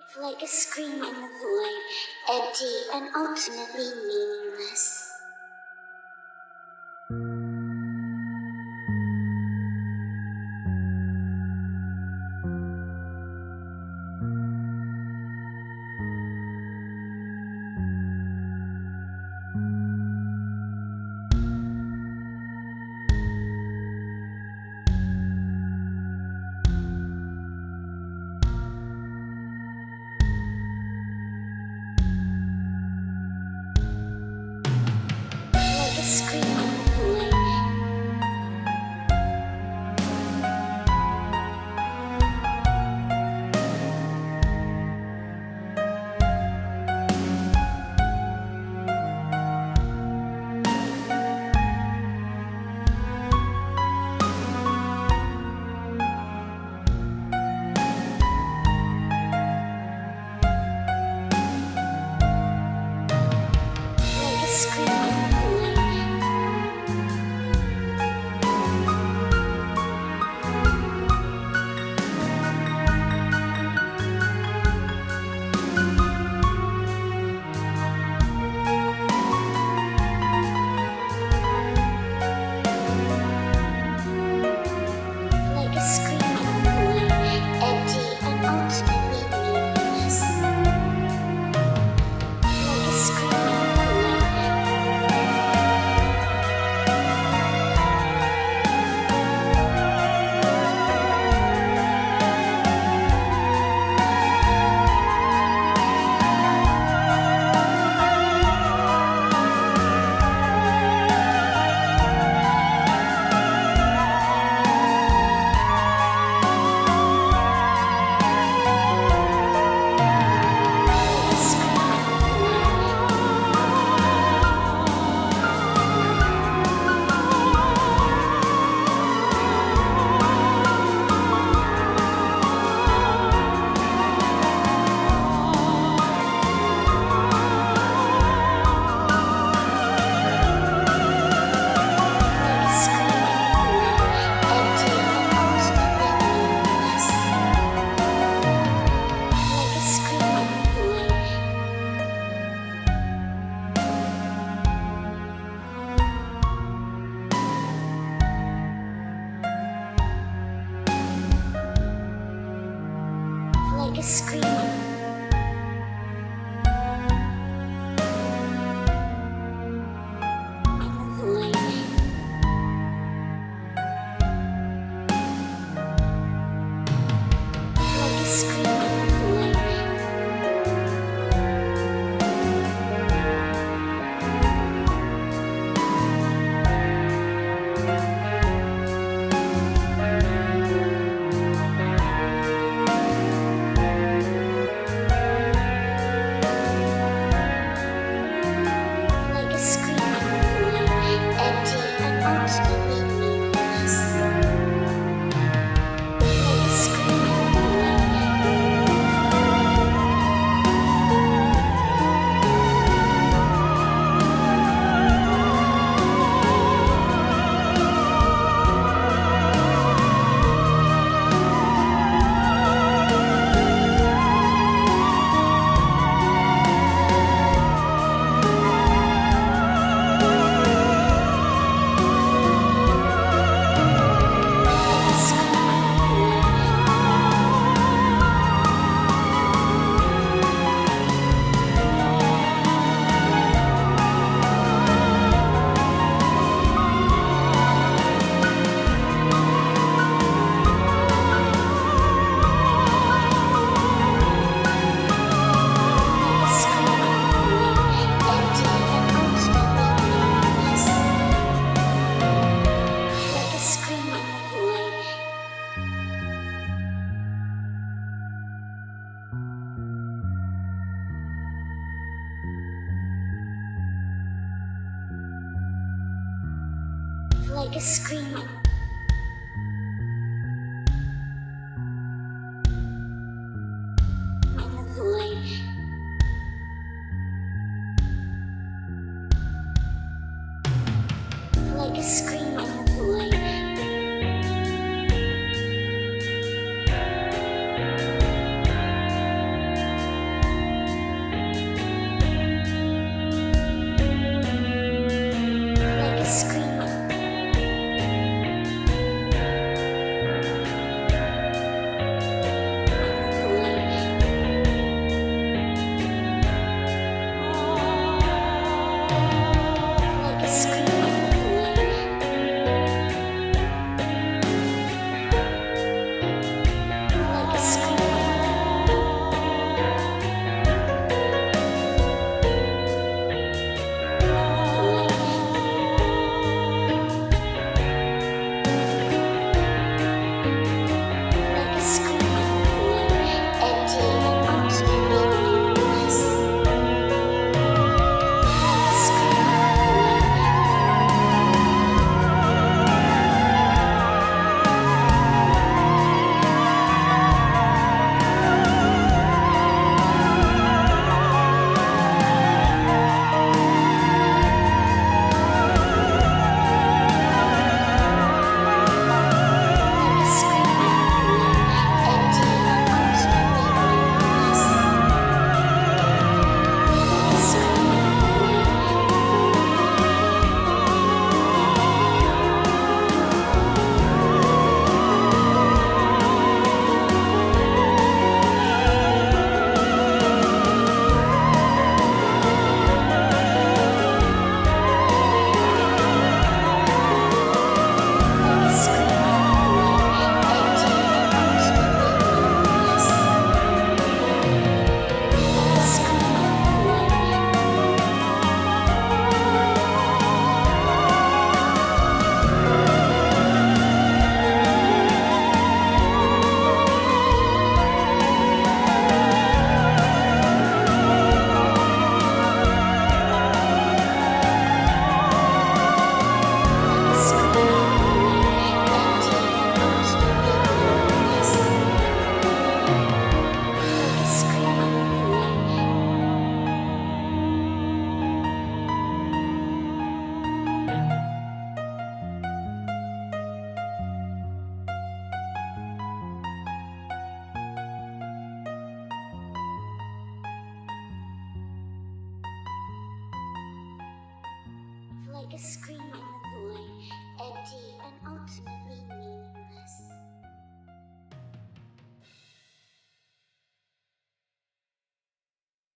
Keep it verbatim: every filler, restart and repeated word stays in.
like a scream in the void, empty and ultimately meaningless. Like a scream in the void. Like a scream in the void. Like a scream in the void, empty and ultimately meaningless. Like a scream in the void. Like a scream in the void. Like a scream in the void, empty and ultimately meaningless. Like a scream in the void. Like a scream in the void. Like a scream in the void. Like a scream in the void, empty and ultimately meaningless. Like a scream in the void. Like a scream in the void. Like a scream in the void, empty and ultimately meaningless. Like a scream in the void. Like a scream in in the void. Like a scream in the void. like a scream in the void, empty and ultimately